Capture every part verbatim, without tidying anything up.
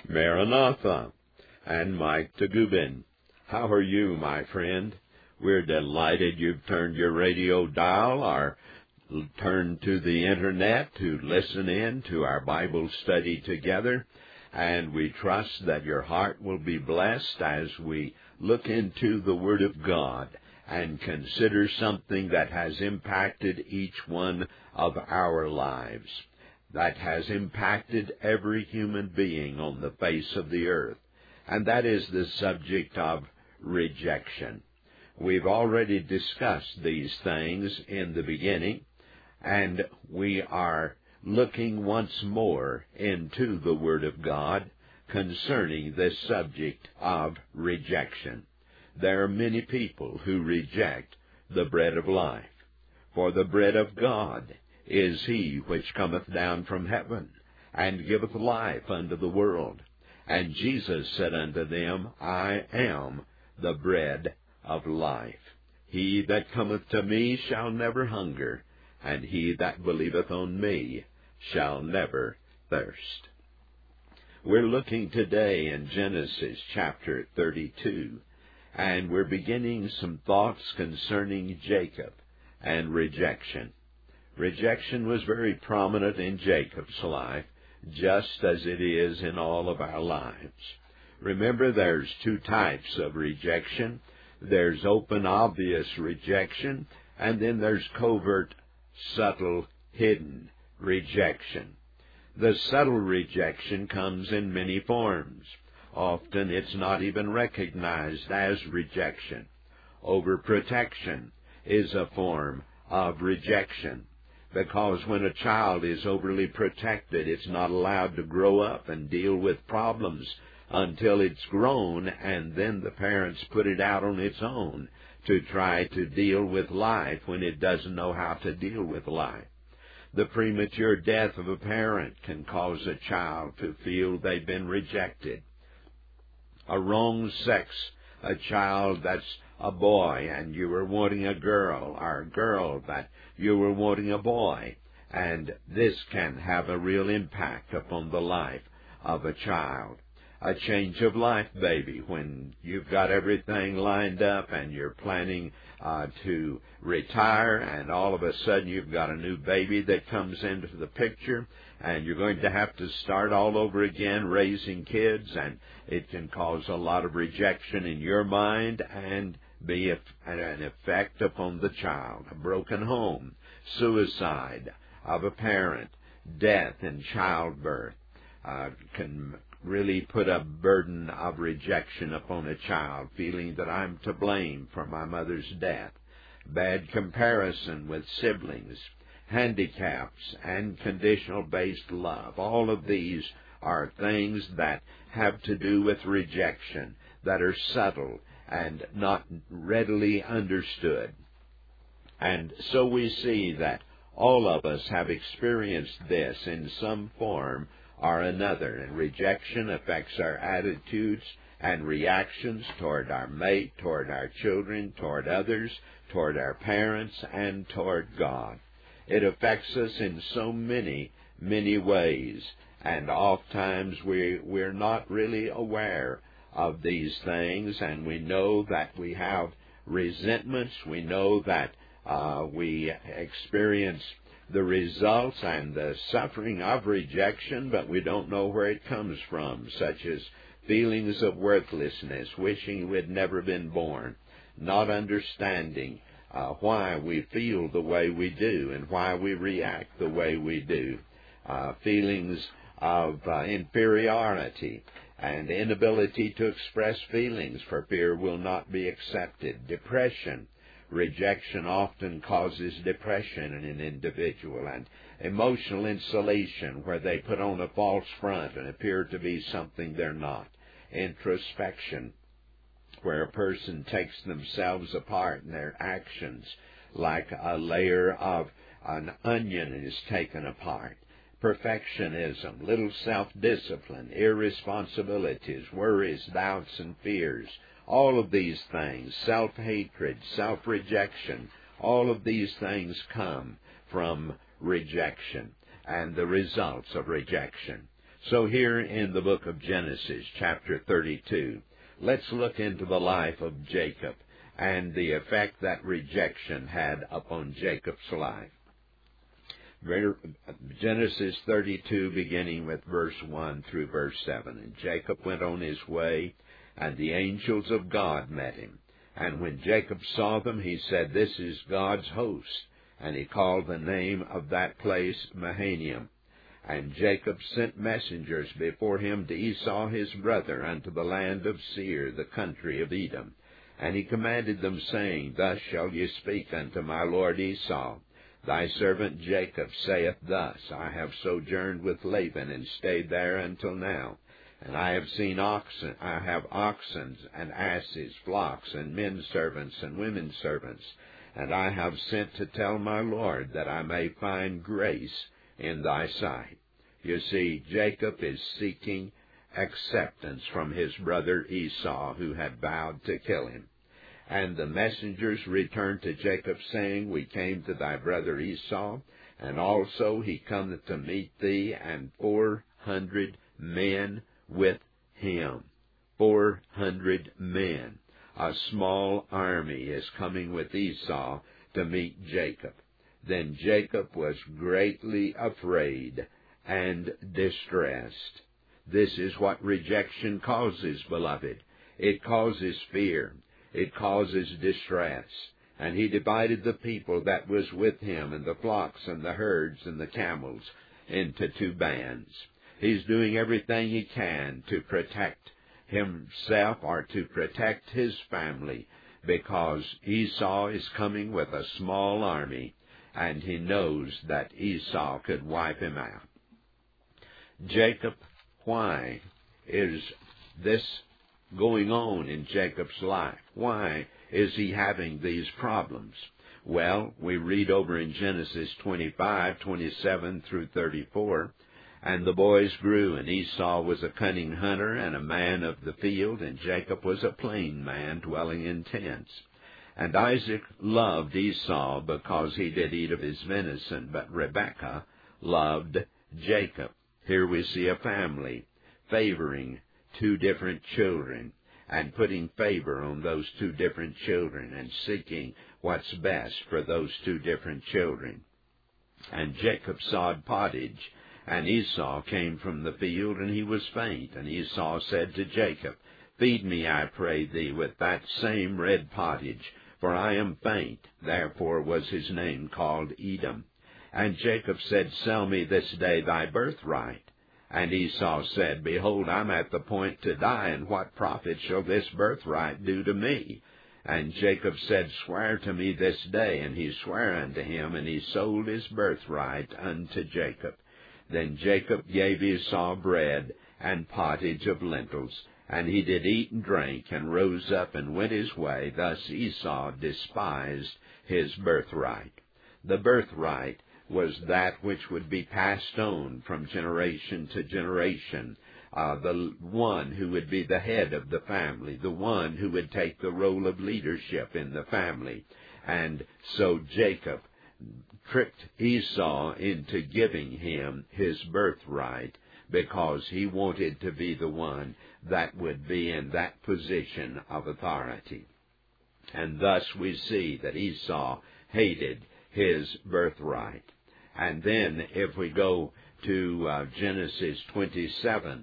Maranatha, and Mike Tagubin. How are you, my friend? We're delighted you've turned your radio dial or turned to the Internet to listen in to our Bible study together, and we trust that your heart will be blessed as we look into the Word of God and consider something that has impacted each one of our lives, that has impacted every human being on the face of the earth, and that is the subject of rejection. We've already discussed these things in the beginning, and we are looking once more into the Word of God concerning this subject of rejection. There are many people who reject the bread of life. For the bread of God is he which cometh down from heaven, and giveth life unto the world. And Jesus said unto them, I am the bread of life. He that cometh to me shall never hunger, and he that believeth on me shall never thirst. We're looking today in Genesis chapter thirty-two, and we're beginning some thoughts concerning Jacob and rejection. Rejection was very prominent in Jacob's life, just as it is in all of our lives. Remember, there's two types of rejection. There's open, obvious rejection, and then there's covert, subtle, hidden rejection. The subtle rejection comes in many forms. Often it's not even recognized as rejection. Overprotection is a form of rejection, because when a child is overly protected, it's not allowed to grow up and deal with problems until it's grown, and then the parents put it out on its own to try to deal with life when it doesn't know how to deal with life. The premature death of a parent can cause a child to feel they've been rejected. A wrong sex, a child that's a boy and you were wanting a girl, or a girl that you were wanting a boy, and this can have a real impact upon the life of a child. A change of life baby, when you've got everything lined up and you're planning uh, to retire, and all of a sudden you've got a new baby that comes into the picture, and you're going to have to start all over again raising kids, and it can cause a lot of rejection in your mind and be an effect upon the child. A broken home, suicide of a parent, death in childbirth uh, can really put a burden of rejection upon a child, feeling that I'm to blame for my mother's death. Bad comparison with siblings, handicaps, and conditional-based love. All of these are things that have to do with rejection, that are subtle and not readily understood. And so we see that all of us have experienced this in some form or another, and rejection affects our attitudes and reactions toward our mate, toward our children, toward others, toward our parents, and toward God. It affects us in so many, many ways, and oftentimes we, we're not really aware of these things, and we know that we have resentments. We know that uh, we experience the results and the suffering of rejection, but we don't know where it comes from, such as feelings of worthlessness, wishing we'd never been born, not understanding uh, why we feel the way we do and why we react the way we do, uh, feelings of uh, inferiority and inability to express feelings for fear will not be accepted, depression. Rejection often causes depression in an individual, and emotional insulation, where they put on a false front and appear to be something they're not. Introspection, where a person takes themselves apart in their actions, like a layer of an onion is taken apart. Perfectionism, little self-discipline, irresponsibilities, worries, doubts, and fears. All of these things, self-hatred, self-rejection, all of these things come from rejection and the results of rejection. So here in the book of Genesis, chapter thirty-two, let's look into the life of Jacob and the effect that rejection had upon Jacob's life. Genesis thirty-two, beginning with verse one through verse seven. And Jacob went on his way, and the angels of God met him. And when Jacob saw them, he said, This is God's host. And he called the name of that place Mahanaim. And Jacob sent messengers before him to Esau his brother unto the land of Seir, the country of Edom. And he commanded them, saying, Thus shall ye speak unto my lord Esau. Thy servant Jacob saith thus, I have sojourned with Laban, and stayed there until now. And I have seen oxen, I have oxen and asses, flocks, and men servants and women servants. And I have sent to tell my Lord that I may find grace in thy sight. You see, Jacob is seeking acceptance from his brother Esau, who had vowed to kill him. And the messengers returned to Jacob, saying, We came to thy brother Esau, and also he cometh to meet thee, and four hundred men with him. Four hundred men. A small army is coming with Esau to meet Jacob. Then Jacob was greatly afraid and distressed. This is what rejection causes, beloved. It causes fear. It causes distress. And he divided the people that was with him, and the flocks and the herds and the camels, into two bands. He's doing everything he can to protect himself or to protect his family, because Esau is coming with a small army, and he knows that Esau could wipe him out. Jacob, why is this going on in Jacob's life? Why is he having these problems? Well, we read over in Genesis twenty-five, twenty-seven through thirty-four, And the boys grew, and Esau was a cunning hunter and a man of the field, and Jacob was a plain man dwelling in tents. And Isaac loved Esau because he did eat of his venison, but Rebekah loved Jacob. Here we see a family favoring two different children and putting favor on those two different children and seeking what's best for those two different children. And Jacob sawed pottage, and Esau came from the field, and he was faint. And Esau said to Jacob, Feed me, I pray thee, with that same red pottage, for I am faint. Therefore was his name called Edom. And Jacob said, Sell me this day thy birthright. And Esau said, Behold, I'm at the point to die, and what profit shall this birthright do to me? And Jacob said, Swear to me this day. And he sware unto him, and he sold his birthright unto Jacob. Then Jacob gave Esau bread and pottage of lentils, and he did eat and drink, and rose up and went his way. Thus Esau despised his birthright. The birthright was that which would be passed on from generation to generation. Uh, the one who would be the head of the family, the one who would take the role of leadership in the family. And so Jacob tricked Esau into giving him his birthright because he wanted to be the one that would be in that position of authority. And thus we see that Esau hated his birthright. And then if we go to uh, Genesis twenty-seven,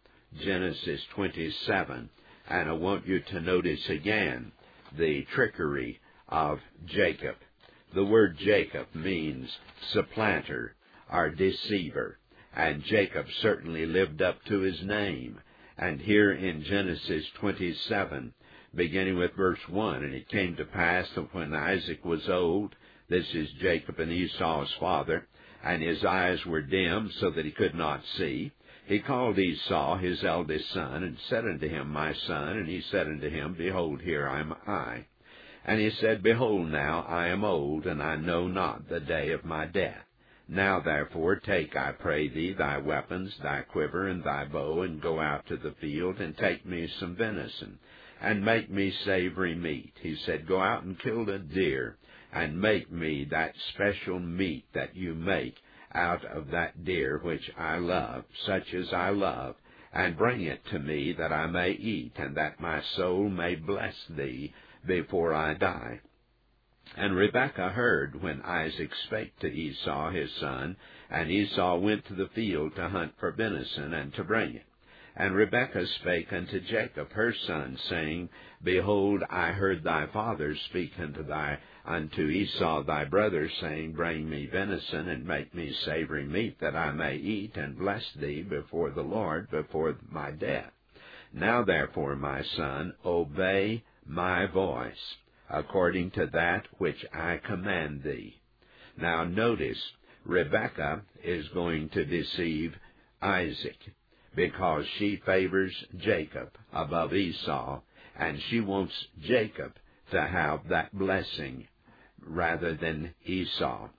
Genesis twenty-seven, and I want you to notice again the trickery of Jacob. The word Jacob means supplanter or deceiver, and Jacob certainly lived up to his name. And here in Genesis twenty-seven, beginning with verse one, And it came to pass that when Isaac was old, this is Jacob and Esau's father, and his eyes were dim so that he could not see, he called Esau his eldest son, and said unto him, My son. And he said unto him, Behold, here am I. And he said, Behold, now I am old, and I know not the day of my death. Now therefore take, I pray thee, thy weapons, thy quiver, and thy bow, and go out to the field, and take me some venison, and make me savory meat. He said, Go out and kill a deer, and make me that special meat that you make, out of that deer which I love, such as I love, and bring it to me that I may eat, and that my soul may bless thee before I die. And Rebekah heard when Isaac spake to Esau his son, and Esau went to the field to hunt for venison, and to bring it. And Rebekah spake unto Jacob her son, saying, Behold, I heard thy father speak unto thy unto Esau thy brother, saying, Bring me venison, and make me savory meat, that I may eat, and bless thee before the Lord, before my death. Now therefore, my son, obey my voice, according to that which I command thee. Now notice, Rebekah is going to deceive Isaac, because she favors Jacob above Esau, and she wants Jacob to have that blessing rather than Esau.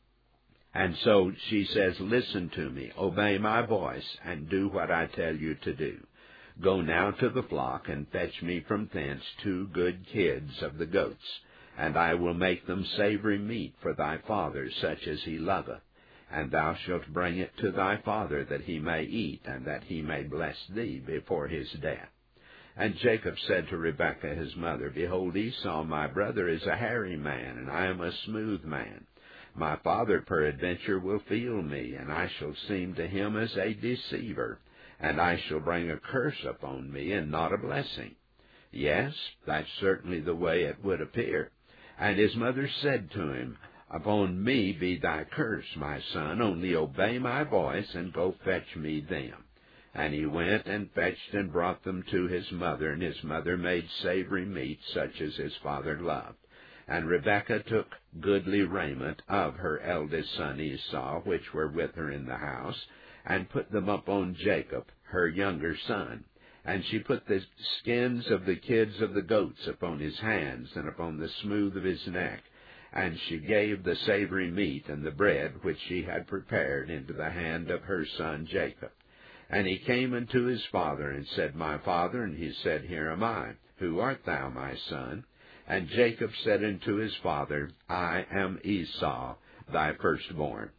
And so she says, Listen to me, obey my voice, and do what I tell you to do. Go now to the flock, and fetch me from thence two good kids of the goats, and I will make them savory meat for thy father, such as he loveth. And thou shalt bring it to thy father, that he may eat, and that he may bless thee before his death. And Jacob said to Rebekah his mother, Behold, Esau my brother is a hairy man, and I am a smooth man. My father peradventure will feel me, and I shall seem to him as a deceiver, and I shall bring a curse upon me, and not a blessing. Yes, that's certainly the way it would appear. And his mother said to him, Upon me be thy curse, my son, only obey my voice, and go fetch me them. And he went and fetched and brought them to his mother, and his mother made savory meat, such as his father loved. And Rebekah took goodly raiment of her eldest son Esau, which were with her in the house, and put them upon Jacob, her younger son. And she put the skins of the kids of the goats upon his hands, and upon the smooth of his neck. And she gave the savory meat and the bread which she had prepared into the hand of her son Jacob. And he came unto his father, and said, My father. And he said, Here am I. Who art thou, my son? And Jacob said unto his father, I am Esau, thy firstborn.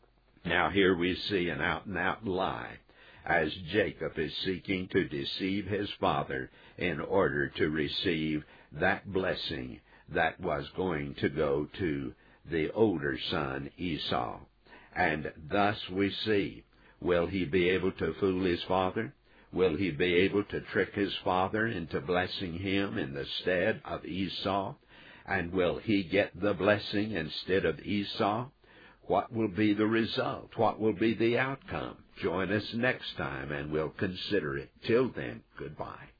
Now here we see an out-and-out lie, as Jacob is seeking to deceive his father in order to receive that blessing that was going to go to the older son Esau. And thus we see, will he be able to fool his father? Will he be able to trick his father into blessing him in the stead of Esau? And will he get the blessing instead of Esau? What will be the result? What will be the outcome? Join us next time, and we'll consider it. Till then, goodbye.